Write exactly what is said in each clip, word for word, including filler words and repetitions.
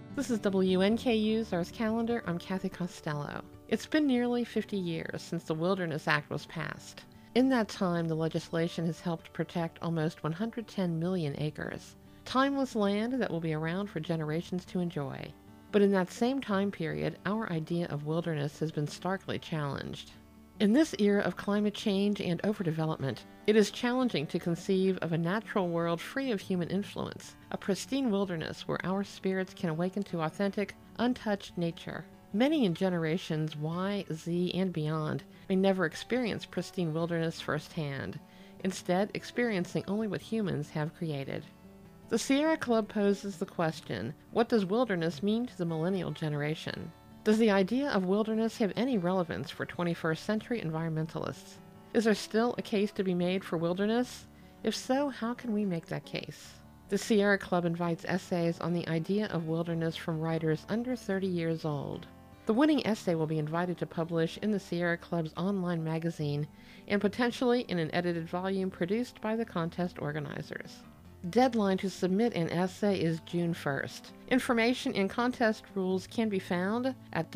This is W N K U's Earth Calendar. I'm Kathy Costello. It's been nearly fifty years since the Wilderness Act was passed. In that time, the legislation has helped protect almost one hundred ten million acres. Timeless land that will be around for generations to enjoy. But in that same time period, our idea of wilderness has been starkly challenged. In this era of climate change and overdevelopment, it is challenging to conceive of a natural world free of human influence, a pristine wilderness where our spirits can awaken to authentic, untouched nature. Many in generations Y, Z, and beyond may never experience pristine wilderness firsthand, instead experiencing only what humans have created. The Sierra Club poses the question, what does wilderness mean to the millennial generation? Does the idea of wilderness have any relevance for twenty-first century environmentalists? Is there still a case to be made for wilderness? If so, how can we make that case? The Sierra Club invites essays on the idea of wilderness from writers under thirty years old. The winning essay will be invited to publish in the Sierra Club's online magazine and potentially in an edited volume produced by the contest organizers. Deadline to submit an essay is June first. Information and contest rules can be found at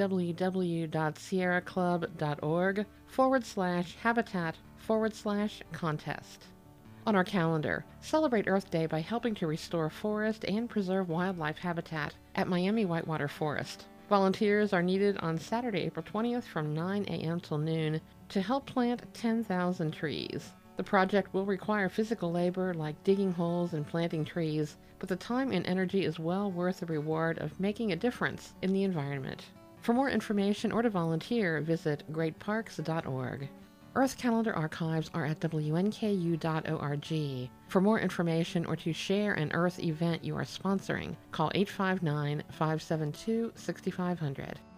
www.sierraclub.org forward slash habitat forward slash contest. On our calendar, celebrate Earth Day by helping to restore forest and preserve wildlife habitat at Miami Whitewater Forest. Volunteers are needed on Saturday, April twentieth from nine a.m. till noon to help plant ten thousand trees. The project will require physical labor like digging holes and planting trees, but the time and energy is well worth the reward of making a difference in the environment. For more information or to volunteer, visit great parks dot org. Earth Calendar archives are at W N K U dot org. For more information or to share an Earth event you are sponsoring, call eight five nine, five seven two, six five zero zero.